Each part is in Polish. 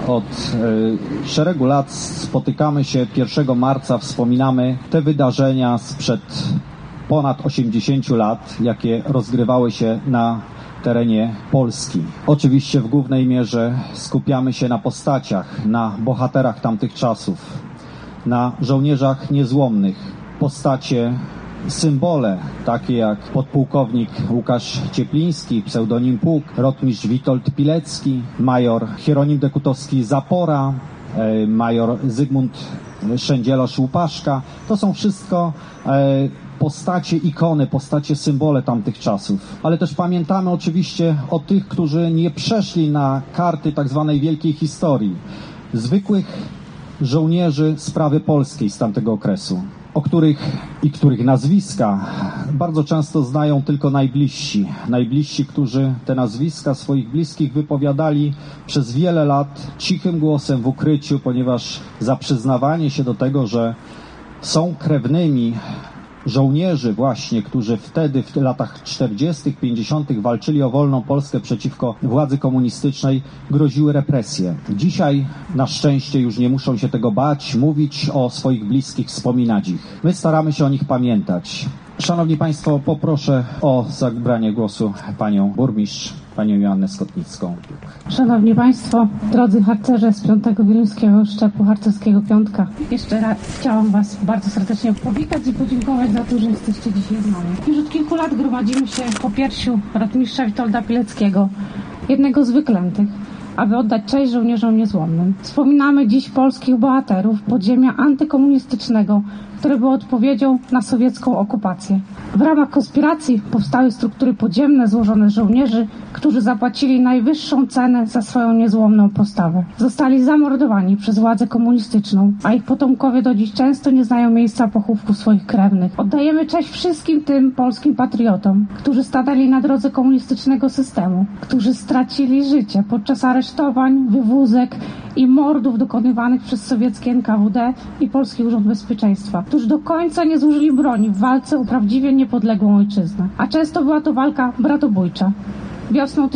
Od szeregu lat spotykamy się 1 marca, wspominamy te wydarzenia sprzed ponad 80 lat, jakie rozgrywały się na terenie Polski. Oczywiście w głównej mierze skupiamy się na postaciach, na bohaterach tamtych czasów, na żołnierzach niezłomnych, postacie, symbole, takie jak podpułkownik Łukasz Ciepliński, pseudonim Puk, rotmistrz Witold Pilecki, major Hieronim Dekutowski-Zapora, major Zygmunt Szędzielosz-Łupaszka. To są wszystko postacie, ikony, postacie, symbole tamtych czasów. Ale też pamiętamy oczywiście o tych, którzy nie przeszli na karty tak zwanej wielkiej historii. Zwykłych żołnierzy sprawy polskiej z tamtego okresu, których nazwiska bardzo często znają tylko najbliżsi, którzy te nazwiska swoich bliskich wypowiadali przez wiele lat cichym głosem w ukryciu, ponieważ za przyznawanie się do tego, że są krewnymi żołnierzy właśnie, którzy wtedy w latach 40., 50. walczyli o wolną Polskę przeciwko władzy komunistycznej, groziły represje. Dzisiaj na szczęście już nie muszą się tego bać, mówić o swoich bliskich, wspominać ich. My staramy się o nich pamiętać. Szanowni Państwo, poproszę o zabranie głosu panią burmistrz, panią Joannę Skotnicką. Szanowni Państwo, drodzy harcerze z 5. Wieluńskiego Szczepu Harcerskiego Piątka, jeszcze raz chciałam Was bardzo serdecznie powitać i podziękować za to, że jesteście dzisiaj z nami. Już od kilku lat gromadzimy się po piersiu rotmistrza Witolda Pileckiego, jednego z wyklętych, aby oddać cześć żołnierzom niezłomnym. Wspominamy dziś polskich bohaterów podziemia antykomunistycznego, które było odpowiedzią na sowiecką okupację. W ramach konspiracji powstały struktury podziemne złożone z żołnierzy, którzy zapłacili najwyższą cenę za swoją niezłomną postawę. Zostali zamordowani przez władzę komunistyczną, a ich potomkowie do dziś często nie znają miejsca pochówku swoich krewnych. Oddajemy cześć wszystkim tym polskim patriotom, którzy stanęli na drodze komunistycznego systemu, którzy stracili życie podczas aresztowań, wywózek i mordów dokonywanych przez sowieckie NKWD i Polski Urząd Bezpieczeństwa, którzy do końca nie złożyli broni w walce o prawdziwie niepodległą ojczyznę. A często była to walka bratobójcza. Wiosną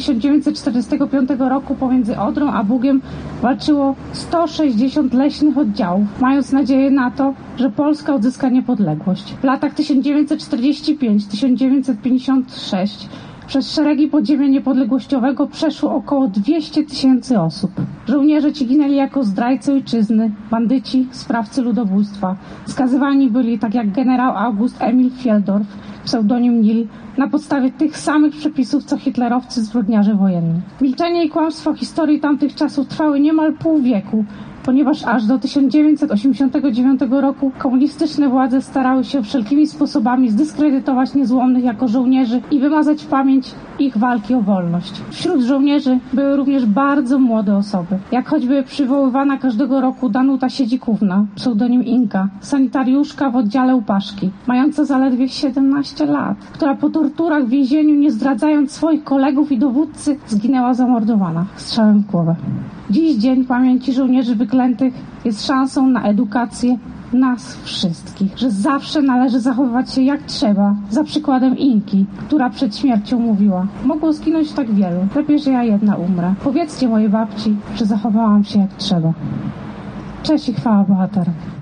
1945 roku pomiędzy Odrą a Bugiem walczyło 160 leśnych oddziałów, mając nadzieję na to, że Polska odzyska niepodległość. W latach 1945-1956 przez szeregi podziemia niepodległościowego przeszło około 200 000 osób. Żołnierze ci ginęli jako zdrajcy ojczyzny, bandyci, sprawcy ludobójstwa. Skazywani byli, tak jak generał August Emil Fieldorf, pseudonim Nil, na podstawie tych samych przepisów, co hitlerowcy zbrodniarze wojenni. Milczenie i kłamstwo historii tamtych czasów trwały niemal pół wieku, ponieważ aż do 1989 roku komunistyczne władze starały się wszelkimi sposobami zdyskredytować niezłomnych jako żołnierzy i wymazać pamięć ich walki o wolność. Wśród żołnierzy były również bardzo młode osoby, jak choćby przywoływana każdego roku Danuta Siedzikówna, pseudonim Inka, sanitariuszka w oddziale Łupaszki, mająca zaledwie 17 lat, która po torturach w więzieniu, nie zdradzając swoich kolegów i dowódcy, zginęła zamordowana strzałem w głowę. Dziś Dzień Pamięci Żołnierzy Wyklętych jest szansą na edukację nas wszystkich, że zawsze należy zachowywać się jak trzeba, za przykładem Inki, która przed śmiercią mówiła: mogło zginąć tak wielu, lepiej, że ja jedna umrę. Powiedzcie mojej babci, że zachowałam się jak trzeba. Cześć i chwała bohaterom.